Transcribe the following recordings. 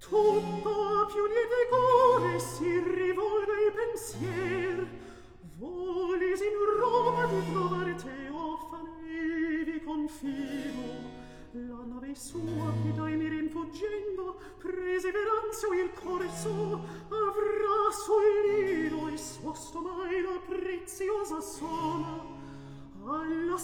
Tutto più liete core si rivolga il pensier. Volis in Roma di trovar Teofane, vi confido. La nave sua che dai mi rinfuggendo, perseveranza il cuore suo avrà sul nido e suosto mai la preziosa sola. Alla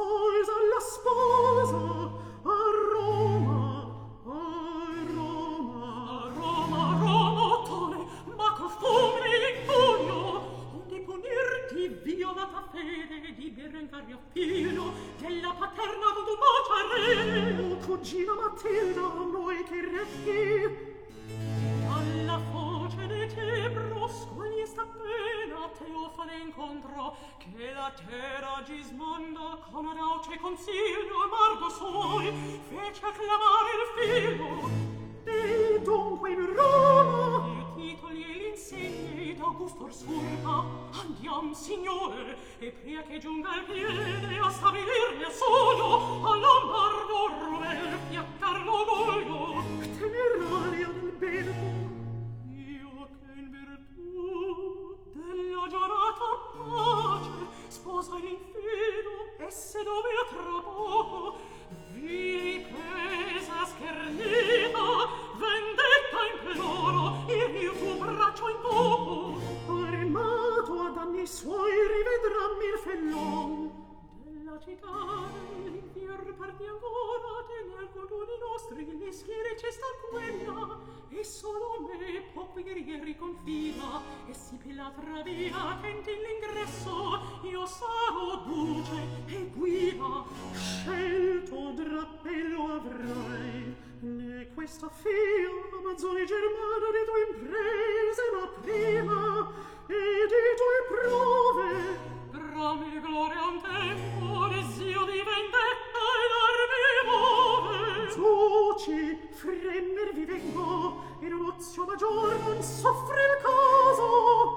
sposa, a Roma, a Roma. A Roma, Roma, ottone, ma col fume in pugno, onde punirti violata fede di Berengario figlio della paterna Dudumocia re. O cugina Matilda, noi che retti. Alla foce de Tebros, quali sta pena Teofane incontrò, che la terra Gismondo con audace consiglio amargo suoi fece acclamare il figlio. E dunque in Roma I titoli e l'insegne d'Augusto Orsurpa, andiam, signore, e pria che giunga il piede a stabilirne il sogno, a Lombardo Ruel fiaccar l'orgoglio. Temeraria del bene. Io che in virtù della giurata pace sposa l'infido, esse dove tra poco vi pesa schernita, vendetta imploro, il mio tuo braccio in poco. Armato a danni suoi rivedrammi il fellon. Della città l'infier parti ancora, tenel cordoni nostri gli schieri ci sta quella, e solo me pochi guerrieri confida, e si per l'altra via tenti l'ingresso, io sarò duce e guida. Scelto drappello avrai, né questa fia amazzone germana di tue imprese la prima, e di tue prove. Drammi di gloria un tempo, desio di vendetta e l'armi muove. Duci, fremmer vi vengo, e un ozio maggior non soffre il caso.